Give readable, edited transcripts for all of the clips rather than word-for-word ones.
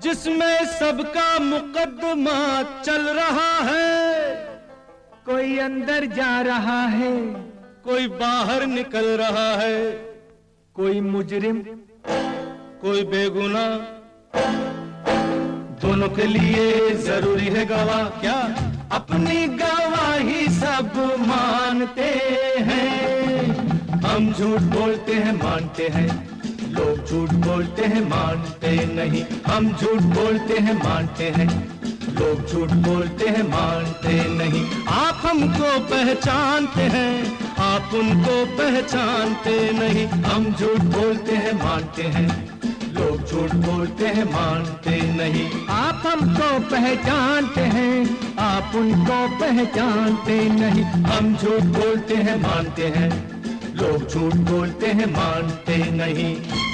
जिसमें सबका मुकदमा चल रहा है। कोई अंदर जा रहा है, कोई बाहर निकल रहा है। कोई मुजरिम, कोई बेगुनाह, दोनों के लिए जरूरी है गवाह। क्या अपनी गवाही सब मानते हैं। हम झूठ बोलते हैं मानते हैं, लोग झूठ बोलते हैं मानते नहीं। हम झूठ बोलते हैं मानते हैं, लोग झूठ बोलते हैं मानते नहीं। आप हमको पहचानते हैं, आप उनको पहचानते नहीं। हम झूठ बोलते हैं मानते हैं, लोग झूठ बोलते हैं मानते नहीं। आप हमको पहचानते हैं, आप उनको पहचानते नहीं। हम झूठ बोलते हैं मानते हैं, लोग झूठ बोलते हैं मानते नहीं।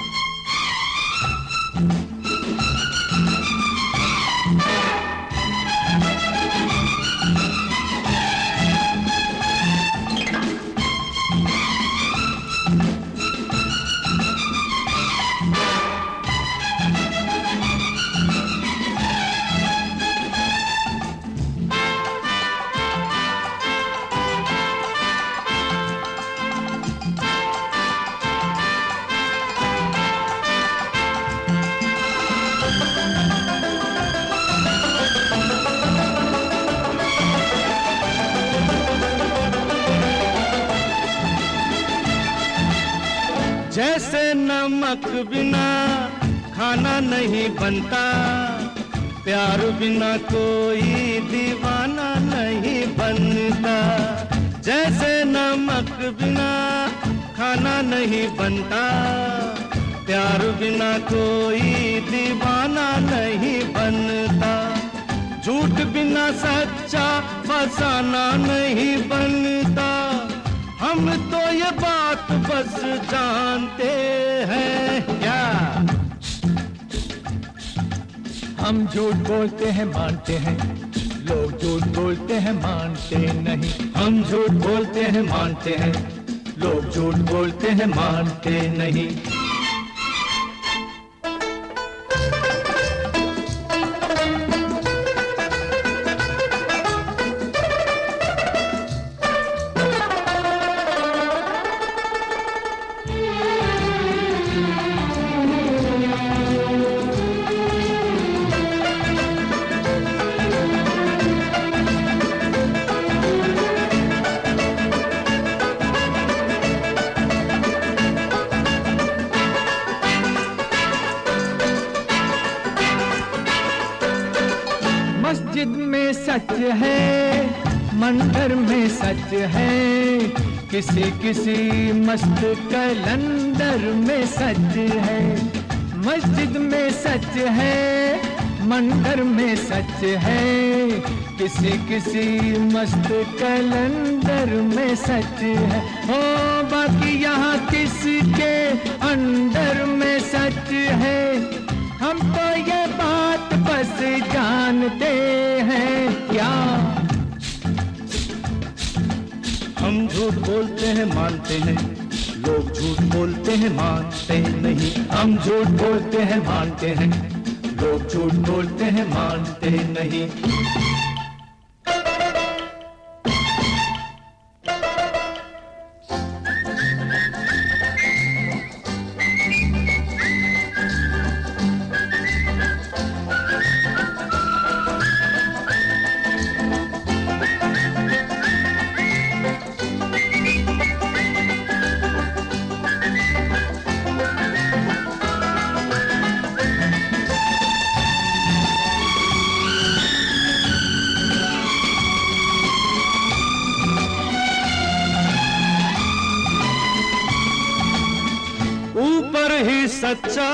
जैसे नमक बिना खाना नहीं बनता, प्यार बिना कोई दीवाना नहीं बनता। जैसे नमक बिना खाना नहीं बनता, प्यार बिना कोई दीवाना नहीं बनता। झूठ बिना सच्चा फसाना नहीं बनता। हम तो ये बात बस जानते हैं। क्या हम झूठ बोलते हैं मानते हैं, लोग झूठ बोलते हैं मानते नहीं। हम झूठ बोलते हैं मानते हैं, लोग झूठ बोलते हैं मानते नहीं। मस्जिद में सच है, मंदिर में सच है, किसी किसी मस्त कैलेंडर में सच है। मस्जिद में सच है, मंदिर में सच है, किसी किसी मस्त कैलेंडर में सच है। ओ बाकी यहाँ किसके अंदर में सच है। हम तो ये बात बस जानते हैं। क्या हम झूठ बोलते हैं मानते हैं, लोग झूठ बोलते हैं मानते नहीं। हम झूठ बोलते हैं मानते हैं, लोग झूठ बोलते हैं मानते नहीं। ऊपर ही सच्चा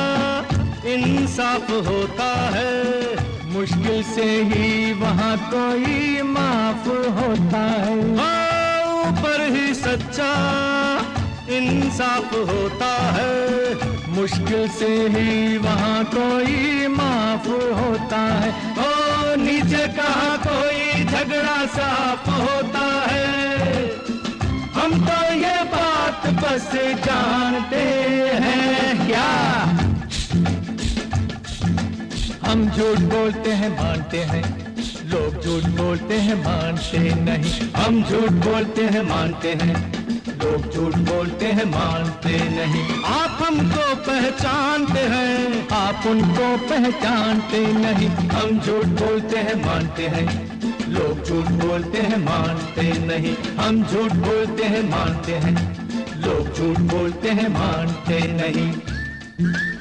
इंसाफ होता है, मुश्किल से ही वहाँ कोई माफ होता है। ऊपर ही सच्चा इंसाफ होता है, मुश्किल से ही वहाँ कोई माफ होता है। ओ नीचे कहाँ कोई झगड़ा साफ होता है। हम तो ये बात बस जानते हैं। क्या हम झूठ बोलते हैं मानते हैं, लोग झूठ बोलते हैं मानते नहीं। हम झूठ बोलते हैं मानते हैं, लोग झूठ बोलते हैं मानते नहीं। आप हमको पहचानते हैं, आप उनको पहचानते नहीं। हम झूठ बोलते हैं मानते हैं, लोग झूठ बोलते हैं मानते नहीं। हम झूठ बोलते हैं मानते हैं, लोग झूठ बोलते हैं मानते नहीं।